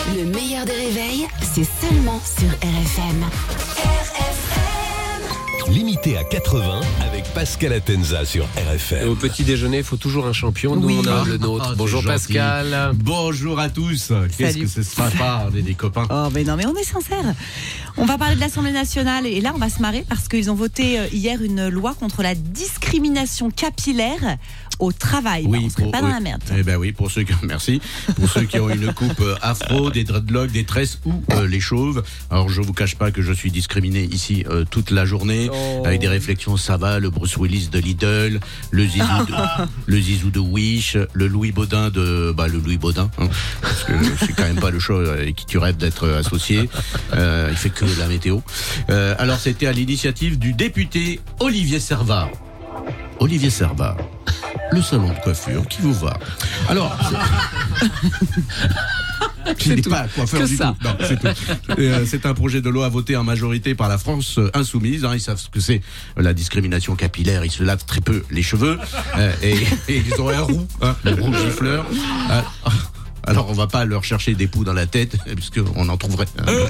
Le meilleur des réveils, c'est seulement sur RFM. Limité à 80 avec Pascal Atenza sur RFM. Au petit déjeuner, il faut toujours un champion. Nous, on a le nôtre. Bonjour Pascal. Bonjour à tous. Qu'est-ce que c'est sympa, on est des copains. Oh, mais non, mais on est sincères. On va parler de l'Assemblée nationale et là, on va se marrer parce qu'ils ont voté hier une loi contre la discrimination capillaire au travail. Oui, on serait pas dans la merde. Eh ben oui, pour ceux qui, merci. Pour ceux qui ont une coupe afro, des dreadlocks, des tresses ou les chauves. Alors, je vous cache pas que je suis discriminé ici toute la journée avec des réflexions. Ça va, le Bruce Willis de Lidl, le Zizou de Wish, le Louis Baudin de le Louis Baudin, hein, parce que c'est quand même pas le show avec qui tu rêves d'être associé. Il fait que la météo. Alors, c'était à l'initiative du député Olivier Servat. Olivier Servat, le salon de coiffure qui vous va. Alors, C'est tout. Pas coiffeur Que du ça. tout. Non, c'est tout. C'est un projet de loi voté en majorité par la France insoumise. Ils savent ce que c'est la discrimination capillaire. Ils se lavent très peu les cheveux et ils ont un roux, le roux gifleur. Alors on va pas leur chercher des poux dans la tête puisqu'on en trouverait.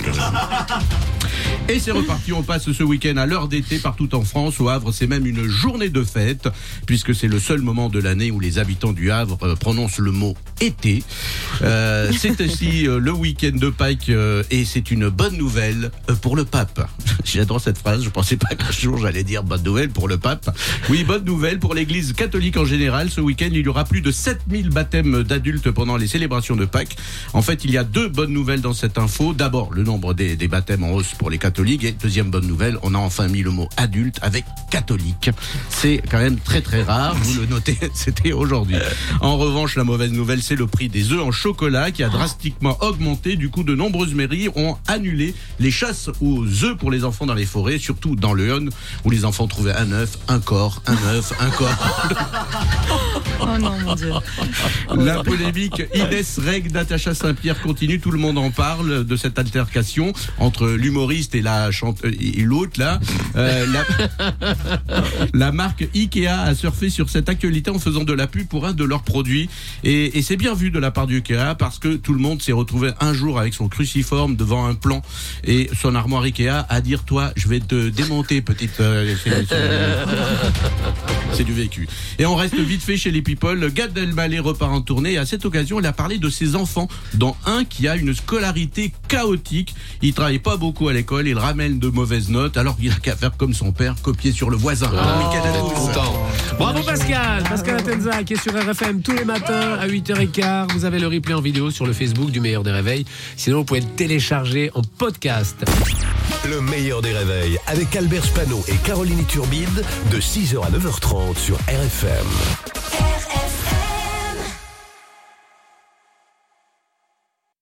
Et c'est reparti, on passe ce week-end à l'heure d'été partout en France. Au Havre, c'est même une journée de fête, puisque c'est le seul moment de l'année où les habitants du Havre prononcent le mot été. C'est aussi le week-end de Pâques et c'est une bonne nouvelle pour le pape. J'adore cette phrase, je pensais pas qu'un jour j'allais dire bonne nouvelle pour le pape. Oui, bonne nouvelle pour l'église catholique en général. Ce week-end, il y aura plus de 7000 baptêmes d'adultes pendant les célébrations de Pâques. En fait, il y a deux bonnes nouvelles dans cette info. D'abord, le nombre des baptêmes en hausse pour les catholiques. Et deuxième bonne nouvelle, on a enfin mis le mot adulte avec catholique. C'est quand même très très rare. Vous le notez, c'était aujourd'hui. En revanche, la mauvaise nouvelle, c'est le prix des œufs en chocolat qui a drastiquement augmenté. Du coup, de nombreuses mairies ont annulé les chasses aux œufs pour les enfants dans les forêts, surtout dans le Yonne, où les enfants trouvaient un œuf, un corps, un œuf, un corps. Oh non, mon Dieu. La polémique Inès Reg, Natacha Saint-Pierre continue. Tout le monde en parle de cette altercation entre l'humoriste et l'autre là. La marque Ikea a surfé sur cette actualité en faisant de la pub pour un de leurs produits. Et c'est bien vu de la part du Ikea parce que tout le monde s'est retrouvé un jour avec son cruciforme devant un plan et son armoire Ikea à dire toi, je vais te démonter petite. C'est du vécu. Et on reste vite fait chez les people. Gad Elmaleh repart en tournée et à cette occasion, il a parlé de ses enfants, dont un qui a une scolarité chaotique. Il travaille pas beaucoup à l'école, il ramène de mauvaises notes, alors qu'il a qu'à faire comme son père, copier sur le voisin. Content. Bravo Pascal. Pascal Atenza qui est sur RFM tous les matins à 8h15. Vous avez le replay en vidéo sur le Facebook du Meilleur des Réveils. Sinon, vous pouvez le télécharger en podcast. Le meilleur des réveils avec Albert Spano et Caroline Turbide de 6h à 9h30 sur RFM.